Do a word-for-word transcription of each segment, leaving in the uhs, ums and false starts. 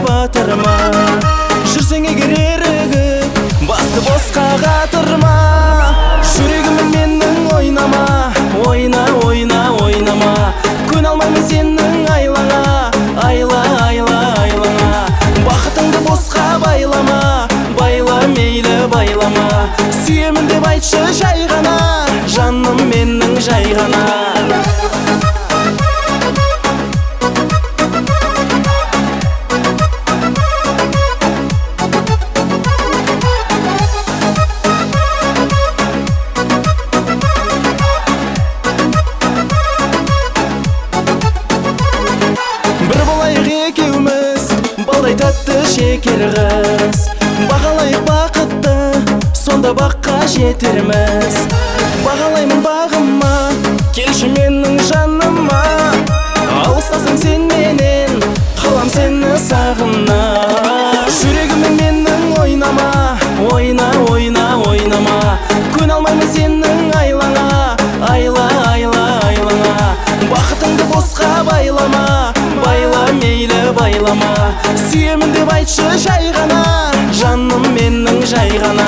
батырма. Жүрсең егер ерігіп, басты босқа қатырма. Жүрегіммен менің ойнама, ойна, ойна, ойнама. Көн алмаймын сенің айлаңа, айла, айла, айлаңа. Бақытыңды босқа байлама, байла мейлі байлама. Сүйемін деп айтшы жай ғана, жаным менің жай ғана. Бір болайық екеуміз, балдай тәтті шекер қыз. Бағалайық бақытты, сонда баққа жетерміз. Бағалаймын бағыма, келші менің жаныма. Алыстасың сен менен, қалам сені сағына. Жүрегіммен менің ойнама, ойна, ойна, ойнама. Көн алмаймын сенің айлаңа, айла, айла, айлаңа. Бақытыңды босқа байлама, байла мейлі байлама. Сүйемін деп айтшы жай ғана, жаным менің жай ғана.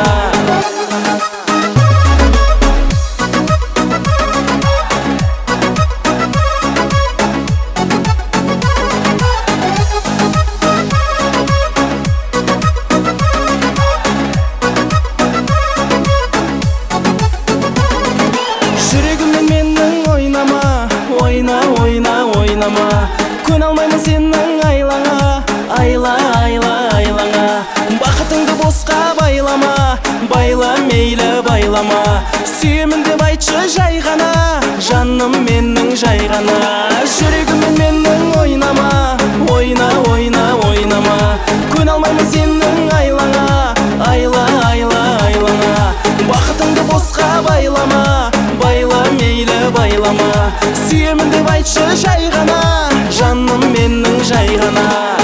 Жүрегіммен менің ойнама, ойна, ойна, ойнама. Көн алмаймын сенің айлаңа, айла, айла, айлаңа. Бақытыңды босқа байлама, байла мейлі байлама. Сүйемін деп айтшы жай ғана, жаным менің жай ғана. Жүрегіммен менің ойнама, ойна, ойна, ойнама. Көн алмаймын сенің айлаңа, айла, айла, айлаңа. Бақытыңды босқа байлама, байла мейлі байлама. Сүйемін деп айтшы жай ғана, жаным менің жай ғана.